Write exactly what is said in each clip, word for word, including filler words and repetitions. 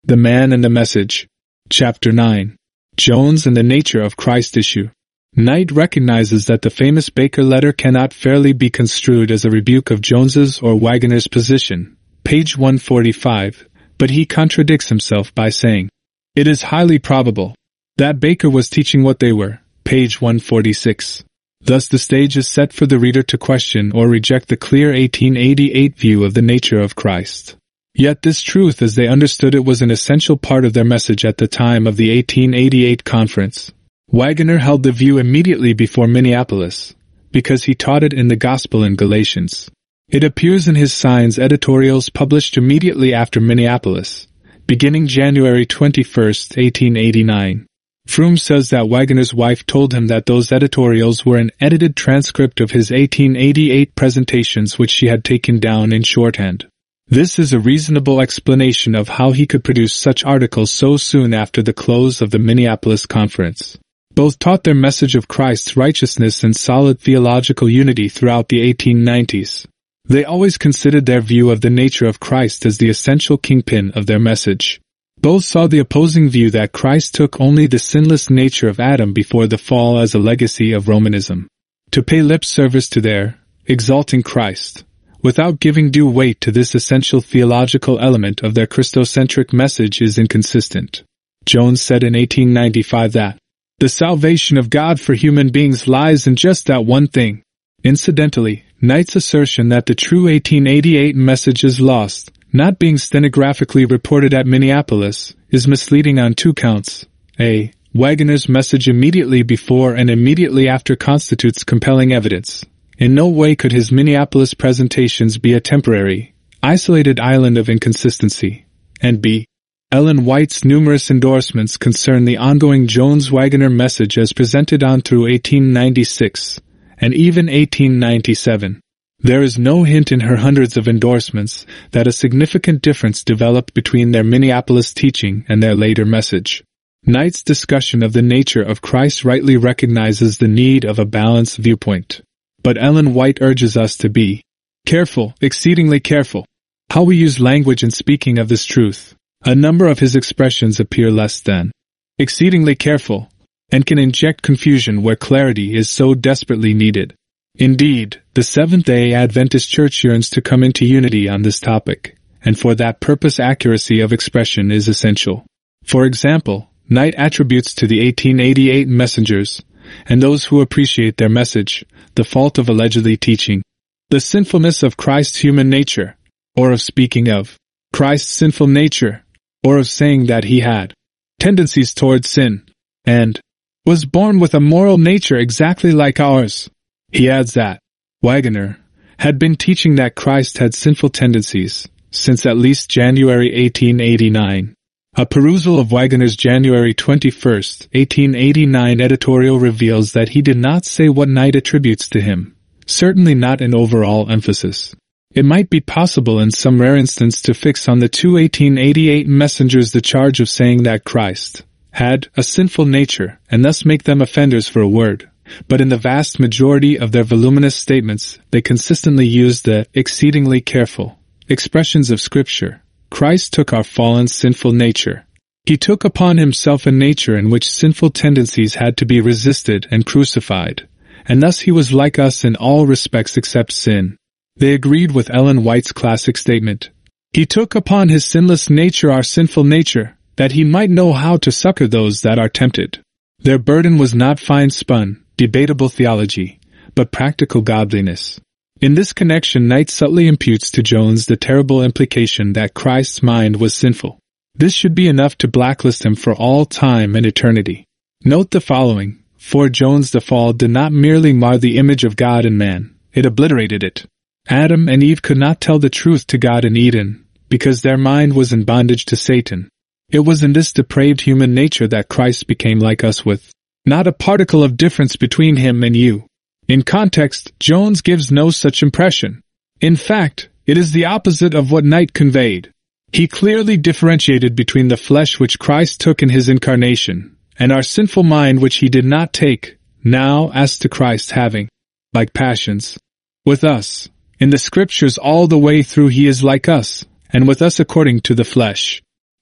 The Man and the Message. Chapter nine. Jones and the Nature of Christ Issue. Knight recognizes that the famous Baker letter cannot fairly be construed as a rebuke of Jones's or Waggoner's position, page one forty-five, but he contradicts himself by saying, "It is highly probable that Baker was teaching what they were," page one forty-six. Thus the stage is set for the reader to question or reject the clear eighteen eighty-eight view of the nature of Christ. Yet this truth as they understood it was an essential part of their message at the time of the eighteen eighty-eight conference. Waggoner held the view immediately before Minneapolis, because he taught it in the Gospel in Galatians. It appears in his Signs editorials published immediately after Minneapolis, beginning January twenty-first, eighteen eighty-nine. Froome says that Waggoner's wife told him that those editorials were an edited transcript of his eighteen eighty-eight presentations which she had taken down in shorthand. This is a reasonable explanation of how he could produce such articles so soon after the close of the Minneapolis Conference. Both taught their message of Christ's righteousness and solid theological unity throughout the eighteen nineties. They always considered their view of the nature of Christ as the essential kingpin of their message. Both saw the opposing view that Christ took only the sinless nature of Adam before the fall as a legacy of Romanism. To pay lip service to their exalting Christ, without giving due weight to this essential theological element of their Christocentric message is inconsistent. Jones said in eighteen ninety-five that the salvation of God for human beings lies in just that one thing. Incidentally, Knight's assertion that the true eighteen eighty-eight message is lost, not being stenographically reported at Minneapolis, is misleading on two counts. A. Waggoner's message immediately before and immediately after constitutes compelling evidence. In no way could his Minneapolis presentations be a temporary, isolated island of inconsistency. And B. Ellen White's numerous endorsements concern the ongoing Jones-Waggoner message as presented on through eighteen ninety-six, and even eighteen ninety-seven. There is no hint in her hundreds of endorsements that a significant difference developed between their Minneapolis teaching and their later message. Knight's discussion of the nature of Christ rightly recognizes the need of a balanced viewpoint. But Ellen White urges us to be careful, exceedingly careful, how we use language in speaking of this truth. A number of his expressions appear less than exceedingly careful, and can inject confusion where clarity is so desperately needed. Indeed, the Seventh-day Adventist Church yearns to come into unity on this topic, and for that purpose accuracy of expression is essential. For example, Knight attributes to the eighteen eighty-eight messengers, and those who appreciate their message, the fault of allegedly teaching the sinfulness of Christ's human nature, or of speaking of Christ's sinful nature, or of saying that he had tendencies toward sin, and was born with a moral nature exactly like ours. He adds that Waggoner had been teaching that Christ had sinful tendencies since at least January eighteen eighty-nine. A perusal of Waggoner's January twenty-first, eighteen eighty-nine editorial reveals that he did not say what Knight attributes to him, certainly not an overall emphasis. It might be possible in some rare instance to fix on the two eighteen eighty-eight messengers the charge of saying that Christ had a sinful nature and thus make them offenders for a word, but in the vast majority of their voluminous statements they consistently use the exceedingly careful expressions of Scripture. Christ took our fallen sinful nature. He took upon himself a nature in which sinful tendencies had to be resisted and crucified, and thus he was like us in all respects except sin. They agreed with Ellen White's classic statement. He took upon his sinless nature our sinful nature, that he might know how to succor those that are tempted. Their burden was not fine-spun, debatable theology, but practical godliness. In this connection, Knight subtly imputes to Jones the terrible implication that Christ's mind was sinful. This should be enough to blacklist him for all time and eternity. Note the following. For Jones, the fall did not merely mar the image of God in man, it obliterated it. Adam and Eve could not tell the truth to God in Eden, because their mind was in bondage to Satan. It was in this depraved human nature that Christ became like us with not a particle of difference between him and you. In context, Jones gives no such impression. In fact, it is the opposite of what Knight conveyed. He clearly differentiated between the flesh which Christ took in his incarnation, and our sinful mind which he did not take, now as to Christ having, like passions, with us. In the Scriptures all the way through he is like us, and with us according to the flesh.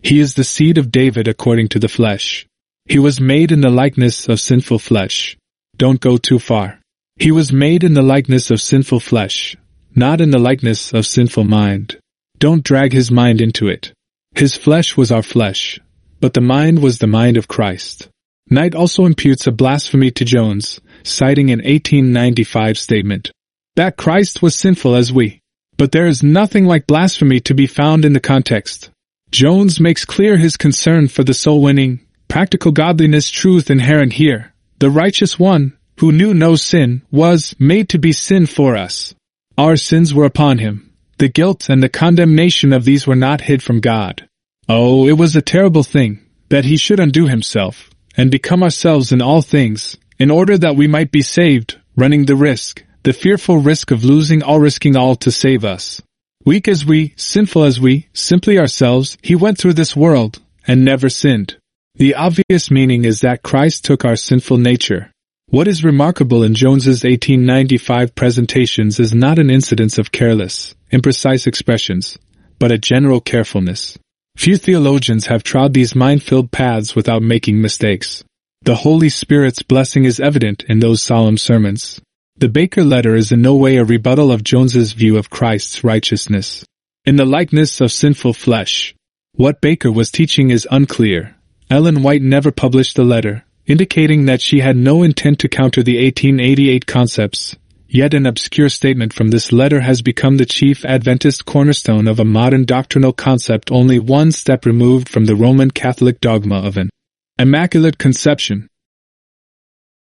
He is the seed of David according to the flesh. He was made in the likeness of sinful flesh. Don't go too far. He was made in the likeness of sinful flesh, not in the likeness of sinful mind. Don't drag his mind into it. His flesh was our flesh, but the mind was the mind of Christ. Knight also imputes a blasphemy to Jones, citing an eighteen ninety-five statement that Christ was sinful as we. But there is nothing like blasphemy to be found in the context. Jones makes clear his concern for the soul-winning, practical godliness truth inherent here. The righteous one, who knew no sin, was made to be sin for us. Our sins were upon him. The guilt and the condemnation of these were not hid from God. Oh, it was a terrible thing, that he should undo himself, and become ourselves in all things, in order that we might be saved, running the risk, the fearful risk of losing all, risking all to save us. Weak as we, sinful as we, simply ourselves, he went through this world, and never sinned. The obvious meaning is that Christ took our sinful nature. What is remarkable in Jones's eighteen ninety-five presentations is not an incidence of careless, imprecise expressions, but a general carefulness. Few theologians have trod these mind-filled paths without making mistakes. The Holy Spirit's blessing is evident in those solemn sermons. The Baker letter is in no way a rebuttal of Jones's view of Christ's righteousness in the likeness of sinful flesh. What Baker was teaching is unclear. Ellen White never published the letter, indicating that she had no intent to counter the eighteen eighty-eight concepts, yet an obscure statement from this letter has become the chief Adventist cornerstone of a modern doctrinal concept only one step removed from the Roman Catholic dogma of an Immaculate Conception.